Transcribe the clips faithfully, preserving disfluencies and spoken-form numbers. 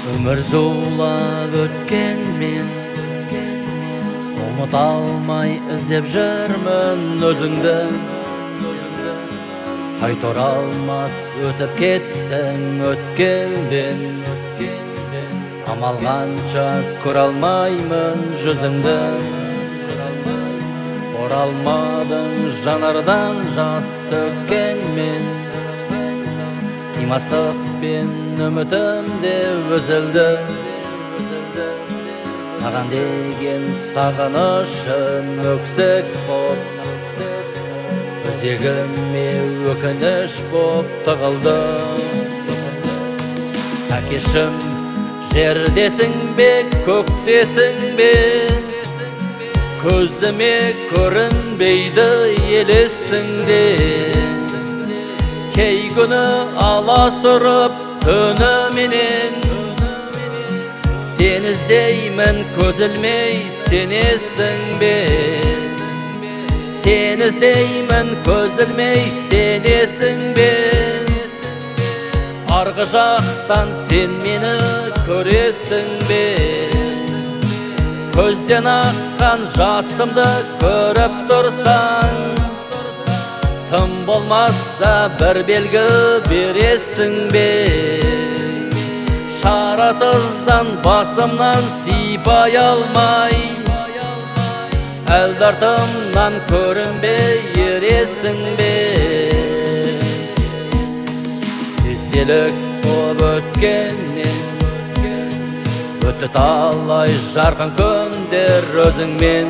Ömür zулап өткен мен, ұмыта алмай іздеп жүрмін өзіңді. Қайтара алмас өтіп кеттің өткелден, амал қанша көре алмаймын жүзіңді. Оралмадың жанардан жас төккен мен, қимастықпен үмітімде үзілді. Саған деген сағынышым өксік боп, өзегіме өкініш боп тығылды. Әкешім, жердесің бе, көктесің бе, көзіме көрінбейді елесіңде. Кей күні аласұрып түніменен, сен іздеймін көз ілмей сенесің бе. Сен іздеймін көз ілмей сенесің бе. Арғы жақтан сен мені көресің бе. Көзден аққан жасымды көріп тұрсаң, тым болмаса бір белгі бересің бе. Шарасыздан басымнан сипай алмай, әлдартымнан көрінбей ересің бе. Естелік боп өткеннен, өтті талай жарқын күндер өзіңмен.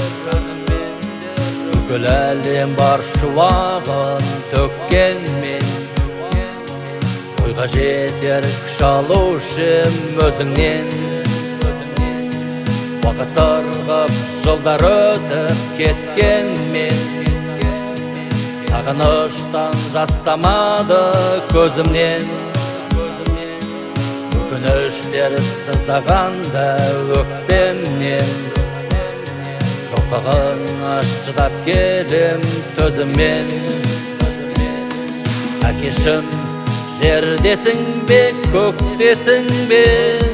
Бүкіл әлем бар шуағын төккенмен, ойға жетер күш алушым өзіңнен. Уақыт сырғып жылдар өтіп кеткенмен, сағыныштан жастамады көзімнен. Өкініштер сыздағанда өкпемнен, жоқтығыңа шыдап келем төзіммен. Әкешім, жердесің бе, көктесің бе,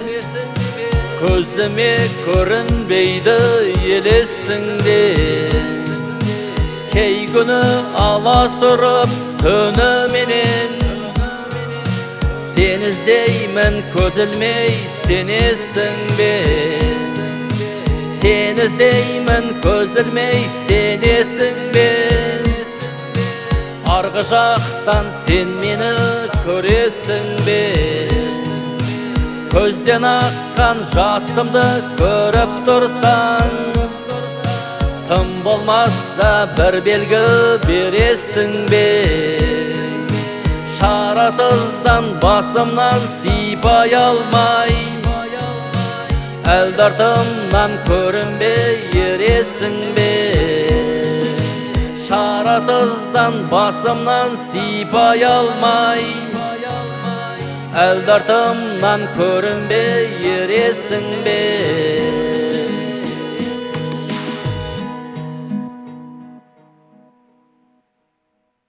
көзіме көрінбейді елесіңде. Кей күні аласұрып түніменен, сен іздеймін көз ілмей сенесің бе. Сен іздеймін көз ілмей сенесің бе. Арғы жақтан сен мені көресің бе. Көзден аққан жасымды көріп тұрсаң, тым болмаса бір белгі бересің бе. Шарасыздан басымнан сипай алмай, әлдартымнан көрінбей ересің бе. Шарасыздан басымнан сипай алмай, әлдартымнан көрінбей ересің бе.